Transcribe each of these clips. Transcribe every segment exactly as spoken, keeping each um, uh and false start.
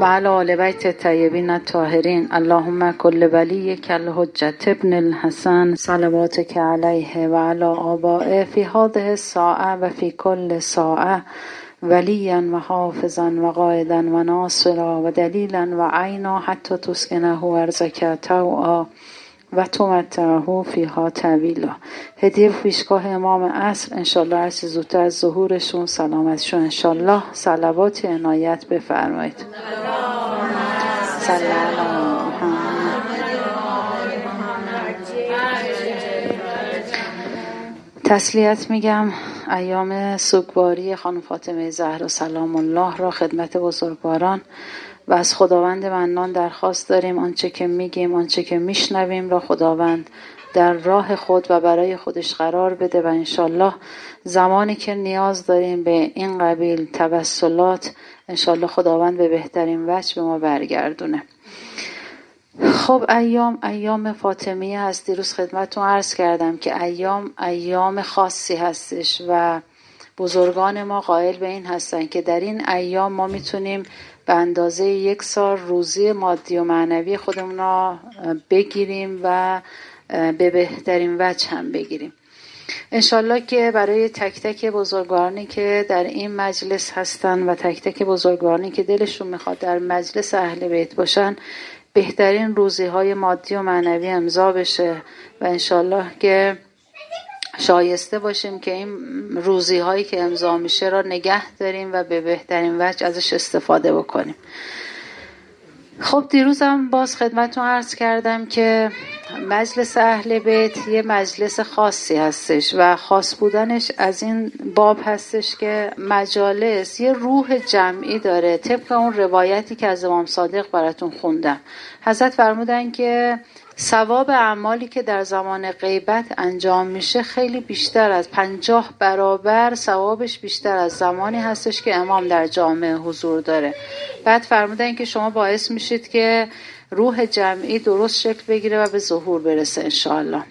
و علی آل بیت الطیبین الطاهرین. اللهم کل ولیک الحجة ابن الحسن صلواتک علیه و علی آبائه فی هذه الساعة و فی کل ساعة ولیا و حافظا و قائدا و ناصرا و دلیلا و عینا حتی تسکنه ارضک طوعا و تمتعه فیها طویلا. هدیه پیشگاه امام عصر، انشالله هر چه زودتر از ظهورشون سلامتشون انشالله. صلوات عنایت بفرمایید. سلام تسلیت میگم ایام سوگواری خانم فاطمه زهرا سلام الله را خدمت بزرگواران و از خداوند منان درخواست داریم آنچه که میگیم آنچه که میشنویم را خداوند در راه خود و برای خودش قرار بده و انشالله زمانی که نیاز داریم به این قبیل توسلات انشالله خداوند به بهترین وجه به ما برگردونه. خب ایام ایام فاطمیه هست. دیروز خدمتتون عرض کردم که ایام ایام خاصی هستش و بزرگان ما قائل به این هستن که در این ایام ما میتونیم به اندازه یک سال روزی مادی و معنوی خودمون را بگیریم و به بهترین وجه هم بگیریم. انشالله که برای تک تک بزرگوارانی که در این مجلس هستن و تک تک بزرگوارانی که دلشون میخواد در مجلس اهل بیت باشن بهترین روزی های مادی و معنوی امضا بشه و انشالله که شایسته باشیم که این روزی هایی که امضا میشه را نگه داریم و به بهترین وجه ازش استفاده بکنیم. خب دیروزم باز خدمتتون عرض کردم که مجلس اهل بیت یه مجلس خاصی هستش و خاص بودنش از این باب هستش که مجالس یه روح جمعی داره. طبق اون روایتی که از امام صادق براتون خوندم، حضرت فرمودن که ثواب اعمالی که در زمان غیبت انجام میشه خیلی بیشتر از پنجاه برابر ثوابش بیشتر از زمانی هستش که امام در جامعه حضور داره. بعد فرمودن که شما باعث میشید که روح جمعی درست شکل بگیره و به ظهور برسه انشاءالله.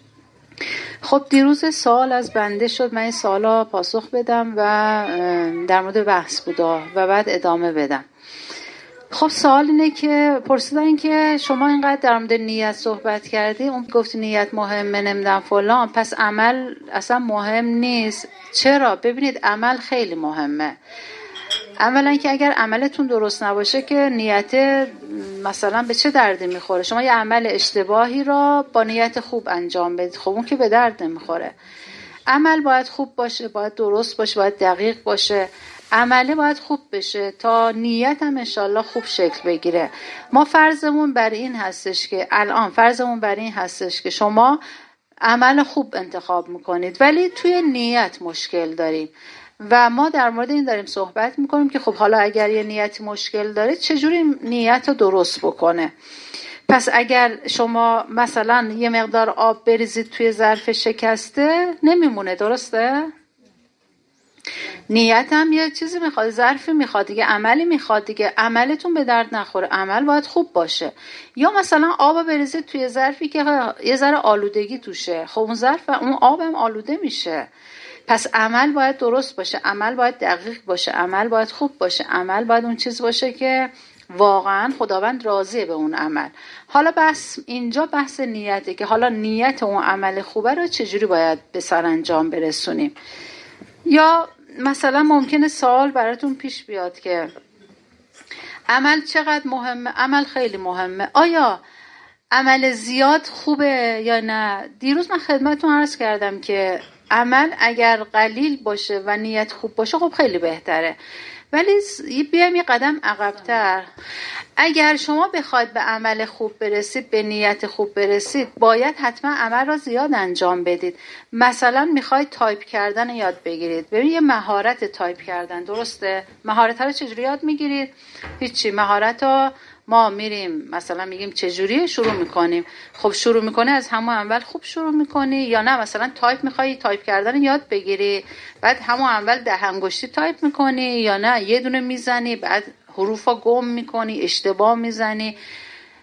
خب دیروز سوال از بنده شد من این سوالا پاسخ بدم و در مورد بحث بودا و بعد ادامه بدم. خب سوال اینه که پرسیدن که شما اینقدر در مورد نیت صحبت کردی، اون گفت نیت مهمه نمیدونم فلان، پس عمل اصلا مهم نیست. چرا؟ ببینید عمل خیلی مهمه. اولا که اگر عملتون درست نباشه که نیت مثلا به چه دردی میخوره؟ شما یه عمل اشتباهی را با نیت خوب انجام بدید، خب اون که به درد نمیخوره. عمل باید خوب باشه، باید درست باشه، باید دقیق باشه. عمله باید خوب بشه تا نیت هم انشالله خوب شکل بگیره. ما فرضمون بر این هستش که الان فرضمون بر این هستش که شما عمل خوب انتخاب میکنید ولی توی نیت مشکل داریم و ما در مورد این داریم صحبت میکنیم که خب حالا اگر یه نیت مشکل داره چجوری نیت رو درست بکنه. پس اگر شما مثلا یه مقدار آب بریزید توی ظرف شکسته نمیمونه، درسته؟ نیت هم یه چیزی میخواد، ظرفی میخواد دیگه، عملی میخواد دیگه. عملتون به درد نخوره، عمل باید خوب باشه. یا مثلا آب بریزید توی ظرفی که یه ذره آلودگی توشه، خب اون ظرف اون آبم آلوده میشه. پس عمل باید درست باشه، عمل باید دقیق باشه، عمل باید خوب باشه، عمل باید اون چیز باشه که واقعا خداوند راضیه به اون عمل. حالا بس اینجا بحث نیته که حالا نیت اون عمل خوبه رو چجوری باید به سرانجام برسونیم. یا مثلا ممکنه سوال براتون پیش بیاد که عمل چقدر مهمه؟ عمل خیلی مهمه. آیا عمل زیاد خوبه یا نه؟ دیروز من خدمتتون عرض کردم که عمل اگر قلیل باشه و نیت خوب باشه خب خیلی بهتره. ولی بیایم یه قدم عقب‌تر. اگر شما بخواید به عمل خوب برسید، به نیت خوب برسید، باید حتما عمل را زیاد انجام بدید. مثلا میخواید تایپ کردن یاد بگیرید. ببین یه مهارت تایپ کردن، درسته؟ مهارت رو چجوری یاد میگیرید؟ هیچی. مهارت رو ما میریم مثلا میگیم چجوری شروع میکنیم. خب شروع میکنه از همون اول خوب شروع میکنی یا نه مثلا تایپ میخوای تایپ کردن یاد بگیری بعد همون اول ده انگشتی تایپ میکنی یا نه یه دونه میزنی بعد حروفا گم میکنی اشتباه میزنی.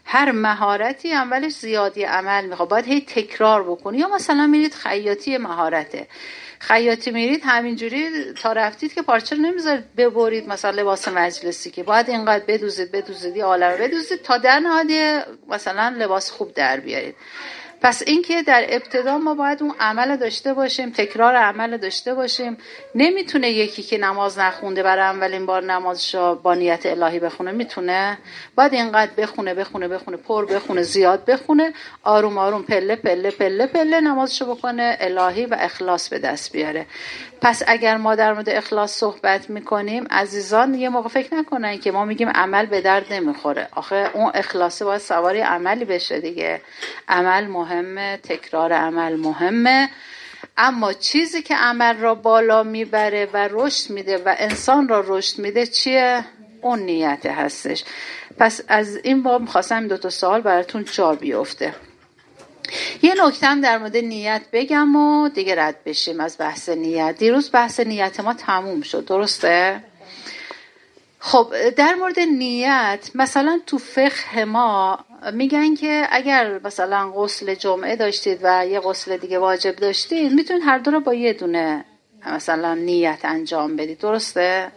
هر مهارتی اولش زیادی عمل میخواد، باید هی تکرار بکنی. یا مثلا میرید خیاطی، مهارته خیاطی میرید همینجوری تا رفتید که پارچه رو نمیذارید ببرید مثلا لباس مجلسی، که باید اینقدر بدوزید بدوزید یه عالمه بدوزید تا در نهایت مثلا لباس خوب در بیارید. پس این که در ابتدا ما باید اون عمل داشته باشیم، تکرار عمل داشته باشیم. نمیتونه یکی که نماز نخونده برای اولین بار نمازشو با نیت الهی بخونه، میتونه؟ باید اینقدر بخونه بخونه بخونه پر بخونه زیاد بخونه، آروم آروم پله پله پله پله نمازشو بکنه الهی و اخلاص به دست بیاره. پس اگر ما در مورد اخلاص صحبت میکنیم عزیزان، یه موقع فکر نکنن که ما میگیم عمل به درد نمیخوره. آخه اون اخلاصه باید سواری عملی بشه دیگه. عمل مهمه، تکرار عمل مهمه، اما چیزی که عمل را بالا میبره و رشد میده و انسان را رشد میده چیه؟ اون نیت هستش. پس از این باب میخواستم دو تا سوال براتون جا بیفته. یه نکته هم در مورد نیت بگم و دیگه رد بشیم از بحث نیت. دیروز بحث نیت ما تموم شد، درسته؟ خب در مورد نیت مثلا تو فقه ما میگن که اگر مثلا غسل جمعه داشتید و یه غسل دیگه واجب داشتید، میتونید هر دو رو با یه دونه مثلا نیت انجام بدید، درسته؟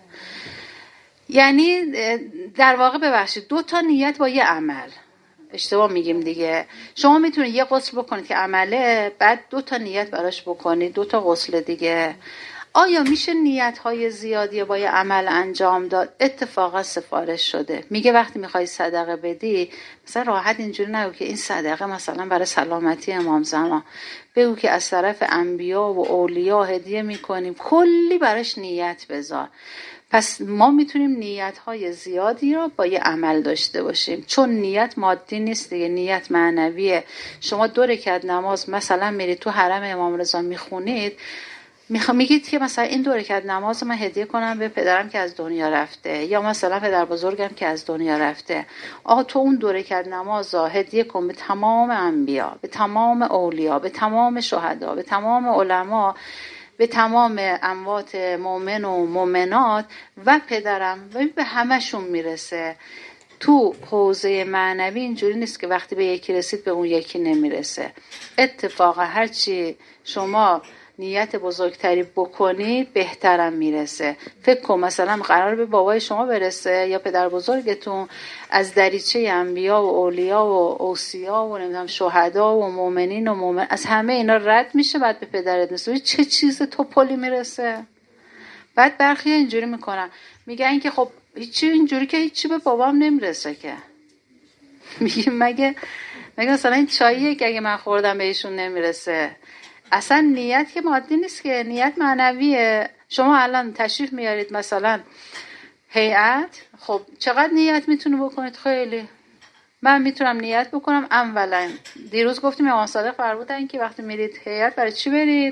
یعنی در واقع ببخشید دو تا نیت با یه عمل. اشتباه میگیم دیگه. شما میتونید یه غسل بکنید که عمله، بعد دو تا نیت براش بکنید، دو تا غسل دیگه. آیا میشه نیت‌های زیادی با یه عمل انجام داد؟ اتفاقا سفارش شده. میگه وقتی میخوای صدقه بدی مثلا راحت اینجوری نگو که این صدقه مثلا برای سلامتی امام زمان، بگو که از طرف انبیا و اولیا هدیه میکنیم، کلی براش نیت بذار. پس ما میتونیم نیت‌های زیادی رو با یه عمل داشته باشیم، چون نیت مادی نیست دیگه، نیت معنویه. شما دو رکعت نماز مثلا میرید تو حرم امام رضا میخونید، میگید که مثلا این دو رکعت نماز من هدیه کنم به پدرم که از دنیا رفته، یا مثلا پدر بزرگم که از دنیا رفته. آقا تو اون دو رکعت نماز هدیه کن به تمام انبیا، به تمام اولیا، به تمام شهدا، به تمام علما، به تمام اموات مؤمن و مؤمنات و پدرم، و به همشون میرسه. تو حوزه معنوی اینجوری نیست که وقتی به یکی رسید به اون یکی نمیرسه. اتفاقا هرچی شما نیت بزرگتری بکنید بهترم میرسه. فکر کن مثلا قرار به بابای شما برسه یا پدر بزرگتون، از دریچه انبیا و اولیا و اوصیا و نمیدونم شهدا و مؤمنین و مؤمن، از همه اینا رد میشه، بعد به پدرت میرسه. چه چیز توپلی میرسه؟ بعد برخی اینجوری میکنن، میگن که خب هیچی، اینجوری که هیچی به بابام نمیرسه که. میگه مگه مگه مثلا این چاییه که اگه من خوردم بهشون نمیرسه؟ اصلا نیت که مادی نیست که، نیت معنویه. شما الان تشریف میارید مثلا هیئت، خب چقدر نیت میتونه بکنید؟ خیلی. من میتونم نیت بکنم اولا، دیروز گفتیم امام صادق فرمودن که وقتی میرید هیئت برای چی برید؟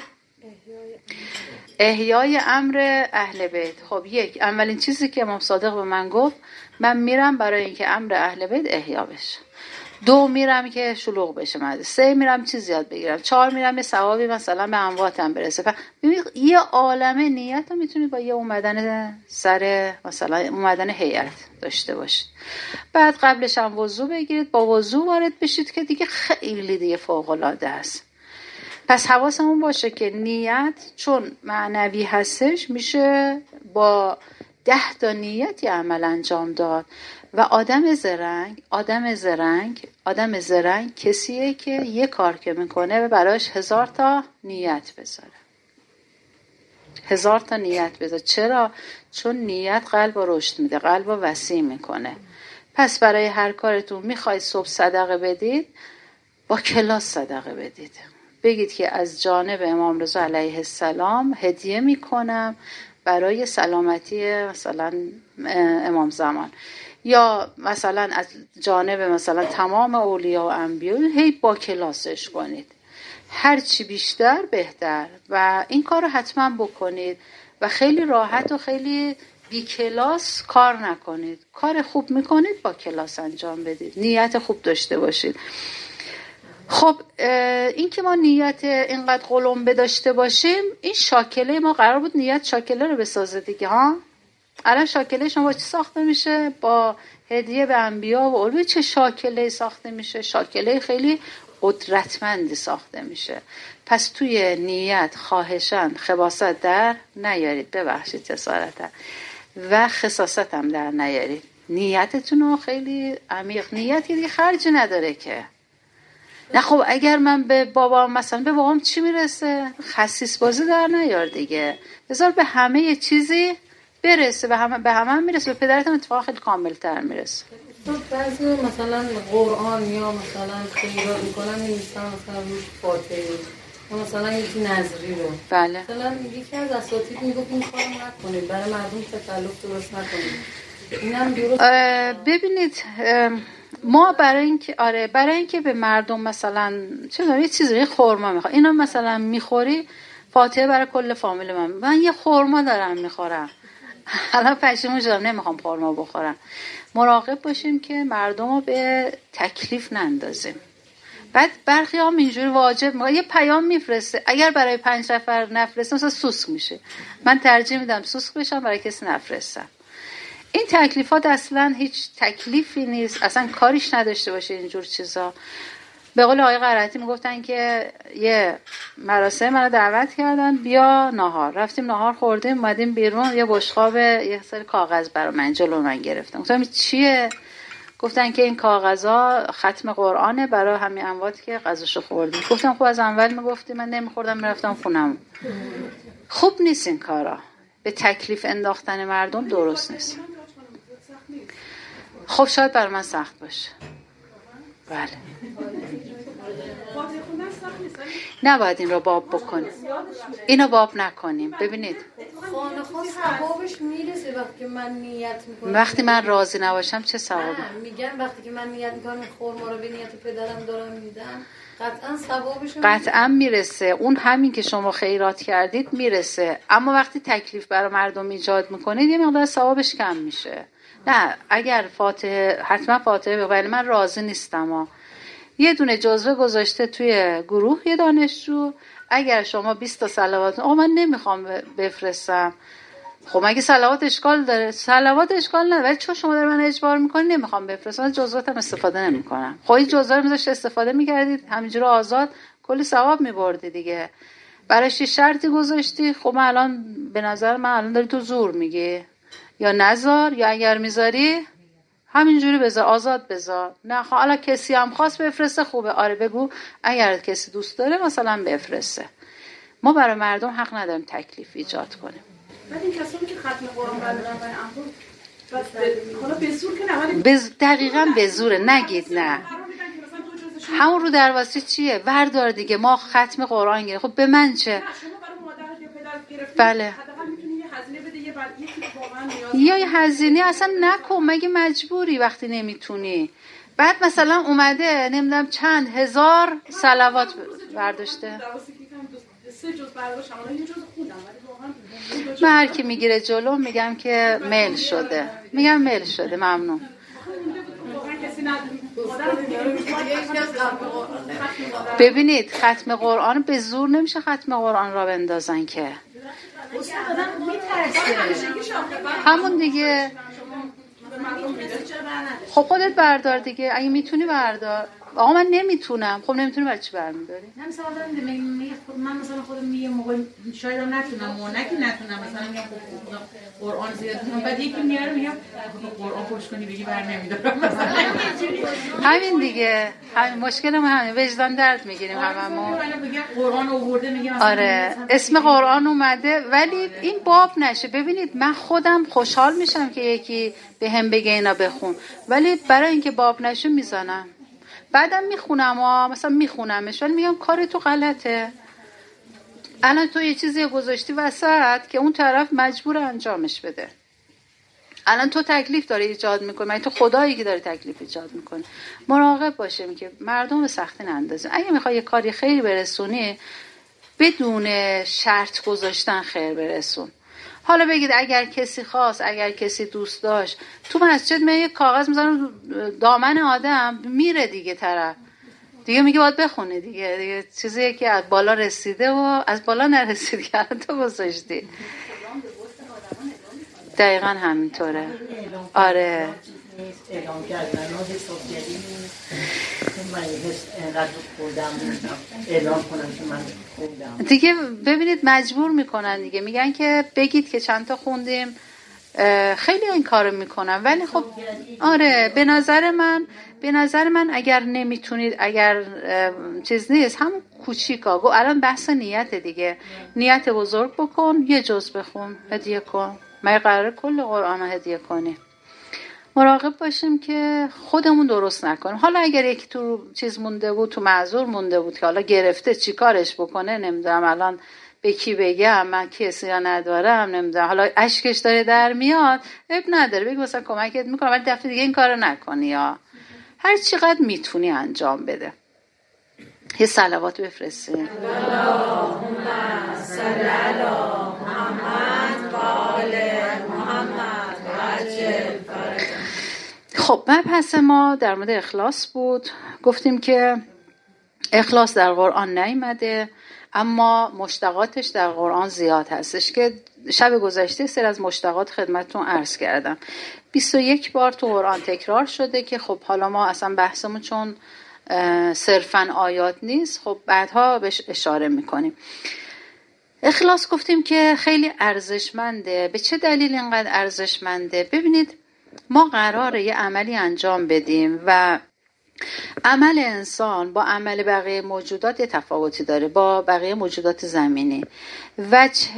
احیای امر اهل بیت. خب یک، اولین چیزی که امام صادق به من گفت، من میرم برای اینکه امر اهل بیت احیا بشه. دو، میرم که شلوغ بشه مدرسه. سه، میرم چیز یاد بگیرم. چهار، میرم یه ثوابی مثلا به امواتم برسه. ببین یه عالمه نیت رو میتونی با یه اومدن سر مثلا اومدن هیئت داشته باشید. بعد قبلش هم وضو بگیرید، با وضو وارد بشید که دیگه خیلی دیگه فوق العاده است. پس حواسمون باشه که نیت چون معنوی هستش میشه با ده تا نیتی عمل انجام داد. و آدم زرنگ آدم زرنگ آدم زرنگ کسیه که یه کار که میکنه و براش هزار تا نیت بذاره. هزار تا نیت بذاره. چرا؟ چون نیت قلب رو رشد میده، قلب رو وسیع میکنه. پس برای هر کارتون میخواید صبح صدقه بدید، با کلاس صدقه بدید. بگید که از جانب امام رضا علیه السلام هدیه میکنم برای سلامتی مثلا امام زمان، یا مثلا از جانب مثلا تمام اولیا و انبیا، هی با کلاسش کنید. هر چی بیشتر بهتر و این کار رو حتما بکنید و خیلی راحت و خیلی بی کلاس کار نکنید. کار خوب میکنید با کلاس انجام بدید، نیت خوب داشته باشید. خب این که ما نیت اینقدر قلمبه داشته باشیم، این شاکله ما قرار بود نیت شاکله رو بسازه دیگه ها. الان شاکله شما با چی ساخته میشه؟ با هدیه به انبیا و اولیا. چه شاکله ساخته میشه؟ شاکله خیلی قدرتمندی ساخته میشه. پس توی نیت خواهشاً خباثت در نیارید، ببخشید جسارتا، و خساست هم در نیارید. نیتتون رو خیلی عمیق، نیت دیگه خرجی نداره که. نه خب اگر من به بابام مثلا به بابام چی میرسه؟ خسیس بازی در نیار دیگه، بذار به همه چیزی برسه، به همه به همه هم میرسه. به پدرت هم اتفاقا خیلی کامل‌تر میرسه. بعضی مثلا قرآن یا مثلا خیرات میکنن نمیستن مثلا روش فاتحه یا مثلا یکی نظری رو. بله. مثلا یکی از اساتید میگفت این کارو نکنید، برای مردم تکلف درست نکنید. اینم درست. ببینید ما برای اینکه آره برای اینکه به مردم مثلا چه یه چیزی خورما میخواد، اینا مثلا میخوری فاتحه برای کل فامیل من، من یه خورما دارم میخورم، الان پشیمون شدم نمیخوام خورما بخورم. مراقب باشیم که مردم رو به تکلیف نندازیم. بعد برخی هم اینجوری واجب میگه یه پیام میفرسته، اگر برای پنج نفر نفرسته مثلا سوسک میشه. من ترجیح میدم سوسک بشم برای کسی نفرستم. این تکلیفات اصلا هیچ تکلیفی نیست، اصلا کاریش نداشته باشه اینجور چیزا. به قول آقای قرائتی میگفتن که یه مراسم منو دعوت کردن بیا ناهار، رفتیم ناهار خوردیم، اومدیم بیرون، یه بشقاب یه سری کاغذ برای من جلو من گرفتن. گفتم چیه؟ گفتن که این کاغذا ختم قرآنه برای همین امواتی که غذاشو خوردیم. گفتم خب از اول میگفتی من نمیخوردم میرفتم خونم. خوب نیست این کارا، به تکلیف انداختن مردم درست نیست. خب شاید برای من سخت باشه، بله. نباید این رو باب بکنیم، اینو باب نکنیم. ببینید خانه خواست ثوابش میرسه وقتی که من نیت میکنم. وقتی من راضی نباشم چه ثوابی؟ میگن وقتی که من نیت میکنم خورما رو به نیت پدرم دارم میدم، قطعا ثوابش قطعا میرسه. اون همین که شما خیرات کردید میرسه، اما وقتی تکلیف برای مردم ایجاد میکنید یه مقدار ثوابش کم میشه. نه اگر فاتحه حتما فاتحه بگو، ولی من راضی نیستم ها. یه دونه جزوه گذاشته توی گروه یه دانشجو، اگر شما بیست تا صلوات آقا من نمیخوام بفرستم. خب مگه صلوات اشکال داره؟ صلوات اشکال نداره، ولی چون شما در من اجبار میکنی نمیخوام بفرستم، از جزواتم استفاده نمیکنم. خب این جزوه رو میذاشت استفاده میکردید همینجوری آزاد کلی ثواب میبردی دیگه. براش شرطی گذاشتی، خب من الان به نظر من الان داری تو زور میگی، یا نذار، یا اگر میذاری همینجوری بذار، آزاد بذار. نه حالا کسی هم خواست بفرسته خوبه، آره بگو اگر کسی دوست داره مثلا بفرسته. ما برای مردم حق نداریم تکلیف ایجاد کنیم. بعد این کسانی که ختم قرآن بلدن برای امروز بس حالا به زور که نه، ولی بز... دقیقاً به زوره، نگید نه. همون رو درواسی چیه؟ بردار دیگه، ما ختم قرآن گرفتیم، خب به من چه؟ شما برای مادرت یا پدرت گرفتید، بله. حداقل میتونی یه هزینه بده، یه بعد یکی واقعا نیاز یا یه هزینه اصلا نکن، مگه مجبوری وقتی نمیتونی؟ بعد مثلا اومده نمیدونم چند هزار صلوات برداشته. سه جز برداشتم، الان یه جز خودم، ولی واقعا من هر کی میگیره جلو میگم که میل شده، میگم میل شده، ممنون. ببینید ختم قرآن به زور نمیشه ختم قرآن را بندازن که. همون دیگه. خب خودت بردار دیگه، اگه میتونی بردار. آقا من نمیتونم. خب نمیتونی برای چی برمیداری؟ نه مثلا من مثلا خودم یه موقع شاید هم نتونم و نکی نتونم مثلا میام قرآن زیاد میگم، بعد یکی میاره میگم قرآن خوش کنی بگی بر نمیدارم مثلا. همین دیگه، همین مشکل ما همین، وجدان درد میگیریم هممون. من میگم قرآن آورده میگم آره اسم قرآن اومده ولی این باب نشه. ببینید من خودم خوشحال میشم که یکی به هم بگه اینا بخون، ولی برای اینکه باب نشه میزنم، بعدم میخونم ها، مثلا میخونمش ولی میگم کار تو غلطه. الان تو یه چیزی گذاشتی وسط که اون طرف مجبور انجامش بده. الان تو تکلیف داری ایجاد میکنی، من تو خدایی که داری تکلیف ایجاد میکنی. مراقب باشیم که مردم به سختی نندازیم. اگه میخوای یه کاری خیر برسونی بدون شرط گذاشتن خیر برسون. حالا بگید اگر کسی خواست، اگر کسی دوست داشت، تو مسجد من یه کاغذ میذارم دامن آدم میره دیگه، طرف دیگه میگه باید بخونه دیگه, دیگه چیزیه که از بالا رسیده و از بالا نرسید که تو گذاشتی. دقیقا همینطوره. آره اعلام کردن و حسابگری نیست من حس اینقدر خوندم اعلام کنم که من خوندم دیگه. ببینید مجبور میکنن دیگه، میگن که بگید که چند تا خوندیم. خیلی این کارو میکنن، ولی خب آره به نظر من به نظر من اگر نمیتونید، اگر چیز نیست، هم کوچیکا گو الان بحث نیت دیگه، نیت بزرگ بکن، یه جز بخون، هدیه کن. ما قراره کل قرآن رو هدیه کنیم. مراقب باشیم که خودمون درست نکنیم. حالا اگر یکی تو چیز مونده بود، تو معذور مونده بود که حالا گرفته چی کارش بکنه، نمیدونم الان به کی بگم، من کسی یا ندارم، نمیدونم حالا اشکش داره در میاد، اب نداره بگی مثلا کمکت میکنم ولی دفعه دیگه این کارو نکنی، یا هر چقدر میتونی انجام بده. یه صلوات بفرستیم. اللهم صل علی محمد و آل محمد و عجل فرجهم. خب مبحث ما در مورد اخلاص بود. گفتیم که اخلاص در قرآن نیامده، اما مشتقاتش در قرآن زیاد هستش که شب گذشته سر از مشتقات خدمتتون عرض کردم. بیست و یک بار تو قرآن تکرار شده که خب حالا ما اصلا بحثمون چون صرفاً آیات نیست، خب بعدها بهش اشاره میکنیم. اخلاص گفتیم که خیلی ارزشمنده. به چه دلیل اینقدر ارزشمنده؟ ببینید ما قراره یه عملی انجام بدیم و عمل انسان با عمل بقیه موجودات یه تفاوتی داره، با بقیه موجودات زمینی. وجه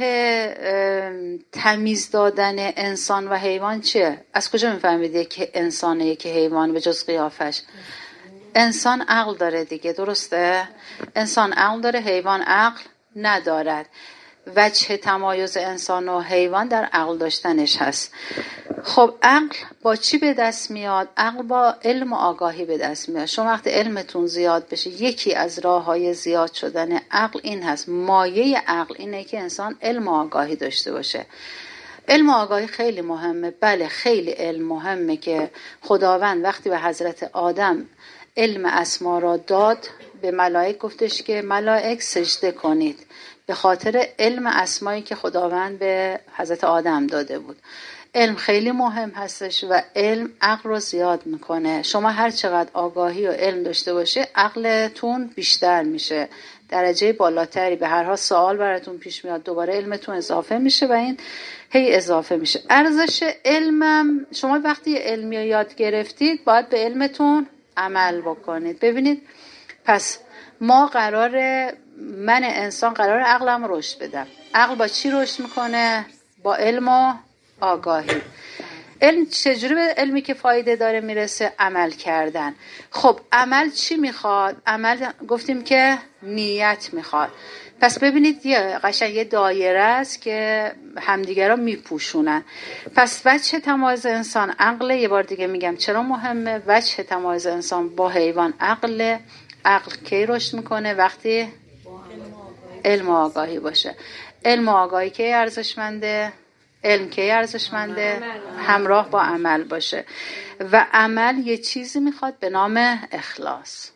تمیز دادن انسان و حیوان چیه؟ از کجا میفهمید که انسانه که حیوان به جز قیافش؟ انسان عقل داره دیگه، درسته؟ انسان عقل داره، حیوان عقل ندارد. وجه تمایز انسان و حیوان در عقل داشتنش هست. خب عقل با چی به دست میاد؟ عقل با علم و آگاهی به دست میاد. شما وقتی علمتون زیاد بشه، یکی از راه‌های زیاد شدن عقل این هست، مایه عقل اینه که انسان علم و آگاهی داشته باشه. علم و آگاهی خیلی مهمه. بله خیلی علم مهمه که خداوند وقتی به حضرت آدم علم اسما را داد، به ملائک گفتش که ملائک سجده کنید، به خاطر علم اسمایی که خداوند به حضرت آدم داده بود. علم خیلی مهم هستش و علم عقل رو زیاد میکنه. شما هر چقدر آگاهی و علم داشته باشه، عقلتون بیشتر میشه، درجه بالاتری. به هر حال سوال براتون پیش میاد، دوباره علمتون اضافه میشه و این هی اضافه میشه. ارزش علمم، شما وقتی علمی رو یاد گرفتید باید به علمتون عمل بکنید. ببینید پس ما قراره، من انسان قراره عقلم رشد بدم. عقل با چی رشد میکنه؟ با علم و آگاهی. علم چجوری به علمی که فایده داره میرسه؟ عمل کردن. خب عمل چی میخواد؟ عمل گفتیم که نیت میخواد. پس ببینید یه قشنگ یه دایره است که همدیگه را میپوشونن. پس وجه تمایز انسان عقله. یه بار دیگه میگم چرا مهمه. وجه تمایز انسان با حیوان عقله. عقل کی رشد میکنه؟ وقتی علم و آگاهی باشه. علم و آگاهی کی ارزشمنده؟ علم کی ارزشمنده؟ همراه با عمل باشه. و عمل یه چیزی میخواد به نام اخلاص.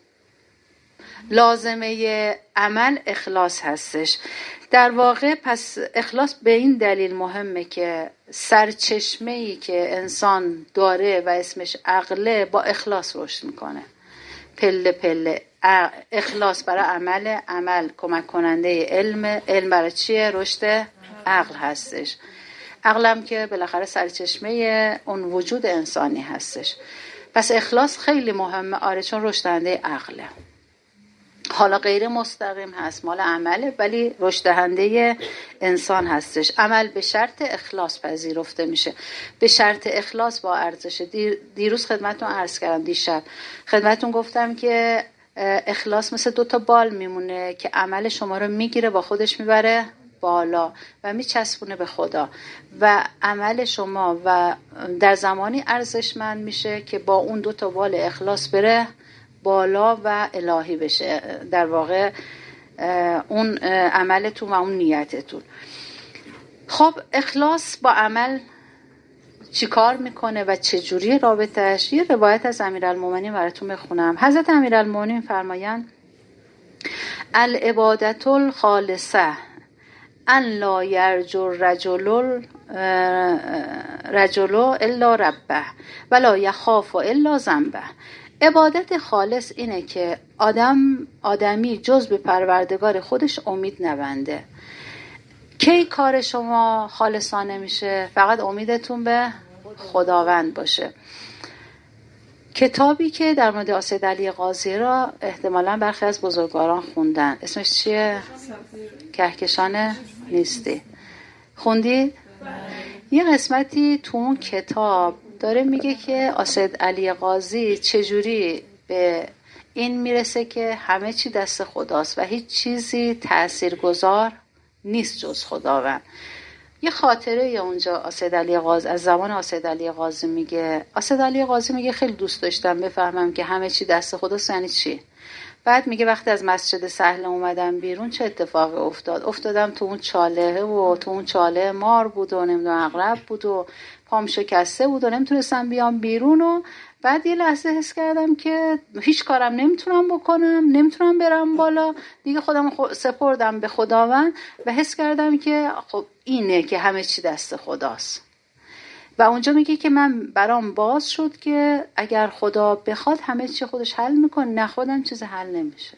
لازمه عمل اخلاص هستش. در واقع پس اخلاص به این دلیل مهمه که سرچشمه‌ای که انسان داره و اسمش عقله با اخلاص رشد میکنه. پله پله. اخلاص برای عمل، عمل کمک کننده علم، علم برای چیه؟ رشد عقل هستش. عقلم که بالاخره سرچشمه اون وجود انسانی هستش. پس اخلاص خیلی مهمه. آره چون رشد دهنده عقله. حالا غیر مستقیم هست، مال عمله، ولی رشد دهنده انسان هستش. عمل به شرط اخلاص پذیرفته میشه. به شرط اخلاص با ارزش. دیر دیروز خدمتتون عرض کردم، دیشب خدمتتون گفتم که اخلاص مثل دو تا بال میمونه که عمل شما رو میگیره با خودش میبره بالا و میچسبونه به خدا و عمل شما و در زمانی ارزشمند میشه که با اون دو تا بال اخلاص بره بالا و الهی بشه. در واقع اون عملتون و اون نیتتون. خب اخلاص با عمل چی کار میکنه و چجوری رابطهش؟ یه روایت از امیرالمومنین براتون بخونم. حضرت امیرالمومنین فرمایند العبادة الخالصه ان لا یرجو رجل رجل الا ربه ولا یخاف الا ذنبه. عبادت خالص اینه که آدم آدمی جز به پروردگار خودش امید نبنده. کی کار شما خالصانه میشه؟ فقط امیدتون به خداوند باشه. کتابی که در مورد اسید علی قاضی را احتمالاً برخی از بزرگواران خوندن، اسمش چیه؟ کهکشان نیستی. خوندید؟ یه قسمتی تو اون کتاب داره میگه که اسید علی قاضی چجوری به این میرسه که همه چی دست خداست و هیچ چیزی تاثیرگذار نیست جز خداوند. یه خاطره یه اونجا اسید علی قاضی از زمان اسید علی قاضی میگه. اسید علی قاضی میگه خیلی دوست داشتم بفهمم که همه چی دست خداست یعنی چی. بعد میگه وقتی از مسجد سهل اومدم بیرون چه اتفاقی افتاد؟ افتادم تو اون چاله و تو اون چاله مار بود و نمیدونم عقرب بود و پام شکسته بود و نمیتونستم بیام بیرون و بعد یه لحظه حس کردم که هیچ کارم نمیتونم بکنم، نمیتونم برم بالا دیگه، خودم سپردم به خداوند و حس کردم که خب اینه که همه چی دست خداست. و اونجا میگه که من برام باز شد که اگر خدا بخواد همه چی خودش حل میکنه، نخوادم چیز حل نمیشه.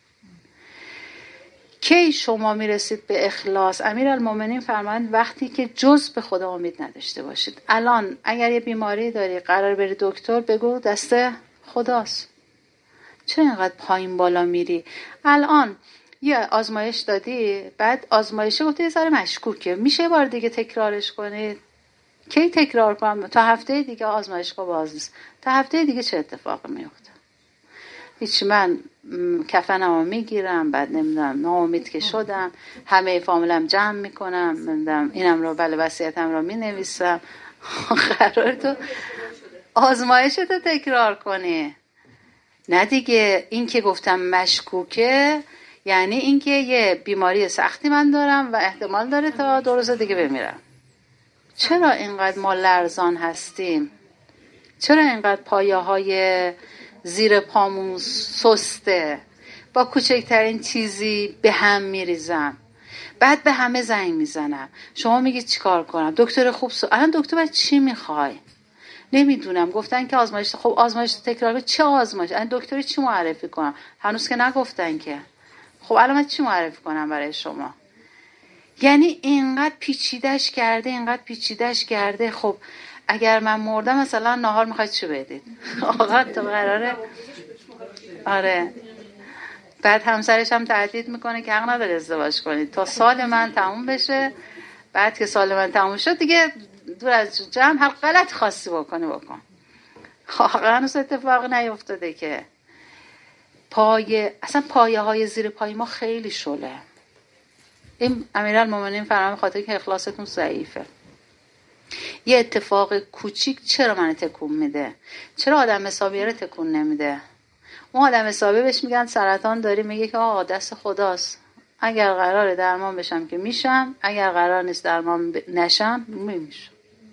کی شما میرسید به اخلاص؟ امیرالمومنین فرمایند وقتی که جز به خدا امید نداشته باشید. الان اگر یه بیماری داری قرار بری دکتر، بگو دست خداست. چرا اینقدر پایین بالا میری؟ الان یه آزمایش دادی، بعد آزمایش گفته یه ذره مشکوکه، میشه بار دیگه تکرارش کنید؟ کی تکرار کنم؟ تا هفته دیگه آزمایشگاه باز نیست. تا هفته دیگه چه اتفاقی میفته؟ هیچ. من کفنمو میگیرم، بعد نمیدونم ناامید که شدم، همه فامیلم جمع میکنم، نمیدونم اینم رو بله وصیتم رو مینویسم. قرار تو آزمایشتو تکرار کنی؟ نه دیگه. این که گفتم مشکوکه یعنی اینکه یه بیماری سختی من دارم و احتمال داره تا دو روز دیگه بمیرم. چرا اینقدر ما لرزان هستیم؟ چرا اینقدر پایه های زیر پامون سسته؟ با کوچکترین چیزی به هم میریزم، بعد به همه زنگ میزنم. شما میگید چیکار کنم؟ دکتر خوب سو... الان دکتر باید چی میخوای؟ نمیدونم. گفتن که آزمایش. خب آزمایش تکرار. چه آزمایش؟ الان دکتر چی معرفی کنم؟ هنوز که نگفتن که. خب الان من چی معرفی کنم برای شما؟ یعنی اینقدر پیچیدش کرده، اینقدر پیچیدش کرده. خب اگر من مردم مثلا نهار میخواید چی بدید؟ آقا تو قراره. آره. بعد همسرش هم تهدید میکنه که حق نداره ازدواج کنید تا سال من تموم بشه. بعد که سال من تموم شد دیگه دور از جمع هر غلط خاصی بکنی بکن. واقعا هنوز اتفاق نیفتاده که پایه، اصلا پایه های زیر پای ما خیلی شله. این امیرالمومنین فرمان خاطر که اخلاصتون ضعیفه. یه اتفاق کوچیک چرا منو تکون میده؟ چرا آدم حسابی رو تکون نمیده؟ اون آدم حسابی بهش میگن سرطان داری، میگه که آقا دست خداست. اگر قراره درمان بشم که میشم، اگر قرار نیست درمان ب... نشم نمیشم.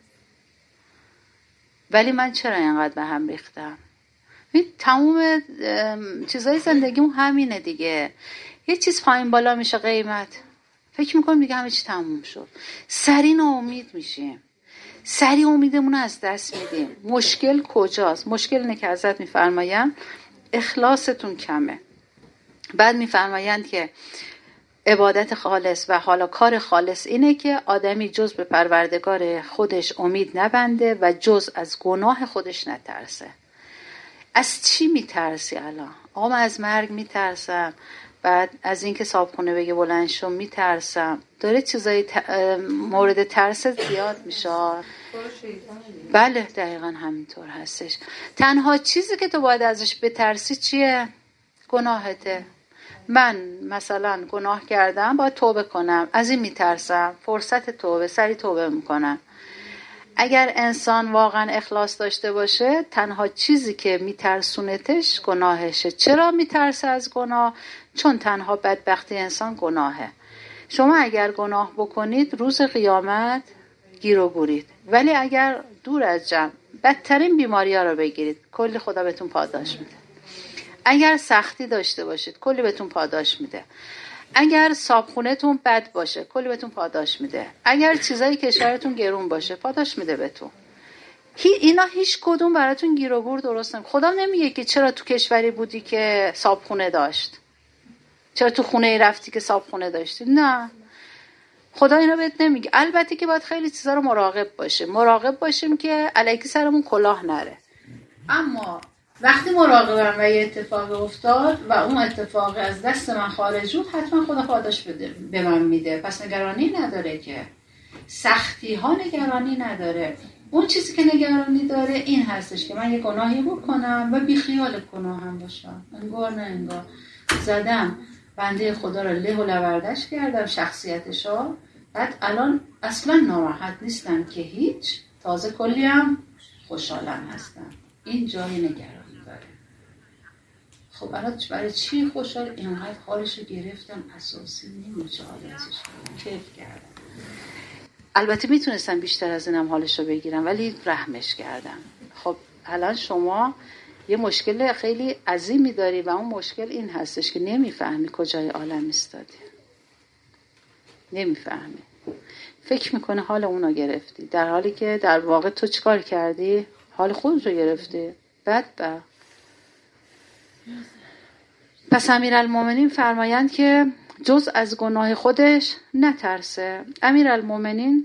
ولی من چرا اینقدر به هم ریختم؟ این تموم چیزای زندگیمون همینه دیگه. یه چیز پایین بالا میشه قیمت، فکر میکنم دیگه همه چی تموم شد. سریع ناامید میشیم، سریع امیدمون از دست میدیم. مشکل کجاست؟ مشکل اینه که ازت میفرماین اخلاصتون کمه. بعد میفرمایند که عبادت خالص و حالا کار خالص اینه که آدمی جز به پروردگار خودش امید نبنده و جز از گناه خودش نترسه. از چی میترسی الان؟ آقا من از مرگ میترسم، بعد از اینکه صابخونه بگه بلند شو میترسم. داره چیزای ت... مورد ترس زیاد میشه. بله دقیقا همینطور هستش. تنها چیزی که تو باید ازش بترسی چیه؟ گناهته. من مثلا گناه کردم، باید توبه کنم، از این میترسم، فرصت توبه، سری توبه میکنم. اگر انسان واقعا اخلاص داشته باشه، تنها چیزی که میترسونتش گناهشه. چرا میترسه از گناه؟ چون تنها بدبختی انسان گناهه. شما اگر گناه بکنید روز قیامت گیر و گورید، ولی اگر دور از جمع بدترین بیماری ها رو بگیرید، کلی خدا بهتون پاداش میده. اگر سختی داشته باشید کلی بهتون پاداش میده. اگر صابخونه‌تون بد باشه کلی بهتون پاداش میده. اگر چیزای کشورتون گرون باشه پاداش میده بهتون. اینا هیچ کدوم براتون گیر و گور درست نمیکنه. خدا نمیگه که چرا تو کشوری بودی که صابخونه داشت، چرا تو خونه ای رفتی که صابخونه داشتی. نه، خدا اینا بهت نمیگه. البته که باید خیلی چیزا رو مراقب باشیم مراقب باشیم که الکی سرمون کلاه نره. اما وقتی مراقبم و یه اتفاق افتاد و اون اتفاق از دست من خارج بود، حتما خدا پاداش بده به من میده. پس نگرانی نداره، که سختی ها نگرانی نداره. اون چیزی که نگرانی داره این هستش که من یه گناهی بکنم و بیخیال گناهم باشم، انگار نه انگار زدم بنده خدا رو له و لوردش کردم شخصیتشو، بعد الان اصلا ناراحت نیستم که هیچ، تازه کلی هم خوشحالم هستم. این جای نگرانی داره. خب الان برای چی خوشحال؟ اینقدر حالشو گرفتم اساسی نمیشه حالی ازش کیف کردم. البته میتونستم بیشتر از اینم حالشو بگیرم ولی رحمش کردم. خب الان شما یه مشکل خیلی عظیمی داری و اون مشکل این هستش که نمیفهمی کجای عالم ایستادی، نمیفهمی، فکر میکنه حال اونو گرفتی، در حالی که در واقع تو چیکار کردی؟ حال خود رو گرفتی. بدبخت. پس امیرالمومنین فرمایند که جز از گناه خودش نترسه. امیرالمومنین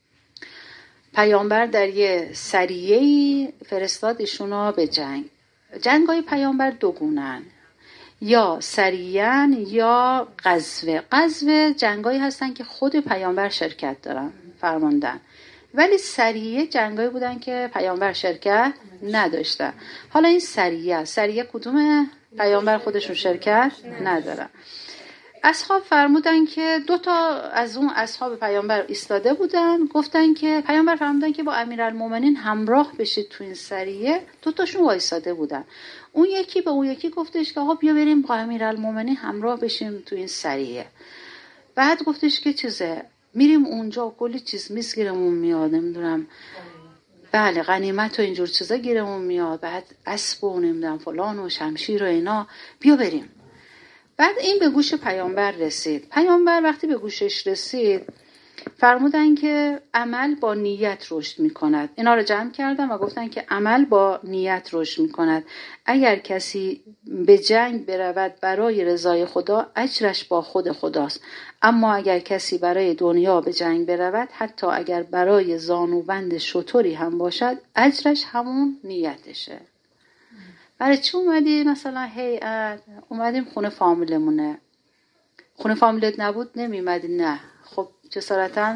پیامبر در یه سریه‌ای فرستاد ایشونو به جنگ. جنگ‌های پیامبر دو گونه‌ان، یا سریعن یا غزوه. غزوه جنگ‌هایی هستن که خود پیامبر شرکت دارن فرماندن، ولی سریعه جنگ‌هایی بودن که پیامبر شرکت نداشتن. حالا این سریعه سریعه کدومه؟ پیامبر خودشون شرکت ندارن. اصحاب فرمودن که دو تا از اون اصحاب پیامبر ایستاده بودن، گفتن که پیامبر فرمودن که با امیرالمومنین همراه بشید تو این سریه. دو تاشون وایساده بودن. اون یکی به اون یکی گفتش که آقا بیا بریم با امیرالمومنین همراه بشیم تو این سریه. بعد گفتش که چیزه میریم اونجا کلی چیز میز گیرمون میاد، نمیدونم بله غنیمت و اینجور چیزا گیرمون میاد، بعد اسب و نمیدونم فلان و شمشیر و اینا، بیا بریم. بعد این به گوش پیامبر رسید. پیامبر وقتی به گوشش رسید فرمودن که عمل با نیت رشد میکند. اینا رو جمع کردن و گفتن که عمل با نیت رشد میکند. اگر کسی به جنگ برود برای رضای خدا اجرش با خود خداست، اما اگر کسی برای دنیا به جنگ برود حتی اگر برای زانوبند شتری هم باشد اجرش همون نیتشه. برای چی اومدی؟ مثلا هیئت اومدیم خونه فامیلمونه. خونه فامیلت نبود نمیمدی؟ نه. خب جسارتا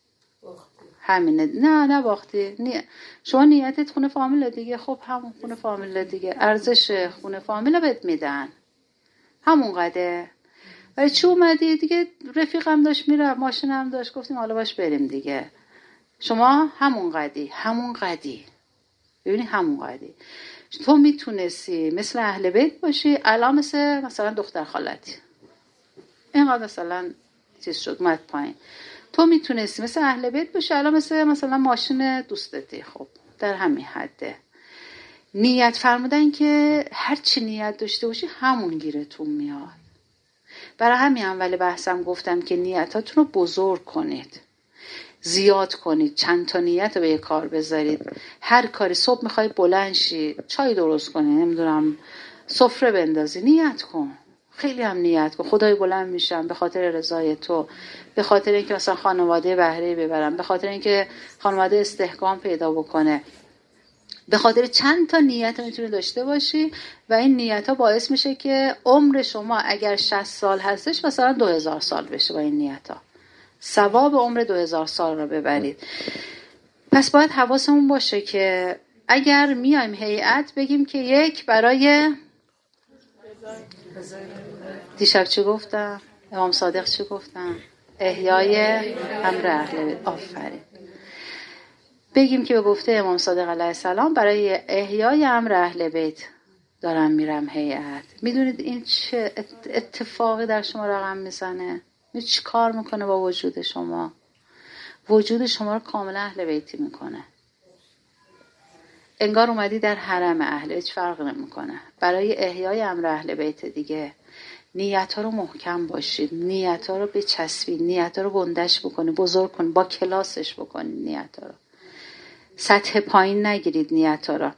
همینه. نه نه باختی. نی... شما نیتت خونه فامیل دیگه. خب همون خونه فامیل دیگه، ارزش خونه فامیل بهت میدن همون قده. برای چی اومدی؟ دیگه رفیقم داشت میره، ماشینم داشت، گفتیم حالا باش بریم دیگه. شما همون قدی همون قدی ببینی همون قدی. تو میتونستی مثل اهل بیت باشی، الان مثل مثلا دختر خالتی اینقدر مثلا چیز شد اومد پایین. تو میتونستی مثل اهل بیت باشی، الان مثل مثلا ماشین دوستتی. خب در همین حده. نیت فرمودن که هر چی نیت داشته باشی همون گیرتون میاد. برای همین اول بحثم گفتم که نیتاتون رو بزرگ کنید، زیاد کنید، چند تا نیت رو به یک کار بذارید. هر کاری صبح میخوای بلند شی چای درست کنی، نمیدونم سفره بندازی، نیت کن. خیلی هم نیت کن خدای بلند میشم به خاطر رضای تو، به خاطر اینکه مثلا خانواده بهره ببرم، به خاطر اینکه خانواده استحکام پیدا بکنه، به خاطر چند تا نیت میتونی داشته باشی و این نیت ها باعث میشه که عمر شما اگر شصت سال هستش مثلا دو هزار سال بشه. با این نیت ها ثواب عمر دو هزار سال رو ببرید. پس باید حواسمون باشه که اگر میایم هیئت بگیم که یک برای دیشب چی گفتم؟ امام صادق چی گفتم؟ احیای امر اهل بیت. آفرین. بگیم که به گفته امام صادق علیه السلام برای احیای امر اهل بیت دارم میرم هیئت. میدونید این چه اتفاقی در شما رقم میزنه؟ این چی کار میکنه با وجود شما؟ وجود شما رو کاملا اهل بیتی میکنه. انگار اومدی در حرم اهل، هیچ فرق نمیکنه. برای احیای امر اهل بیت دیگه. نیت ها رو محکم باشید، نیت ها رو بچسبید، نیت ها رو گندش بکنید، بزرگ کنید، با کلاسش بکنید نیت ها رو، سطح پایین نگیرید نیت ها رو.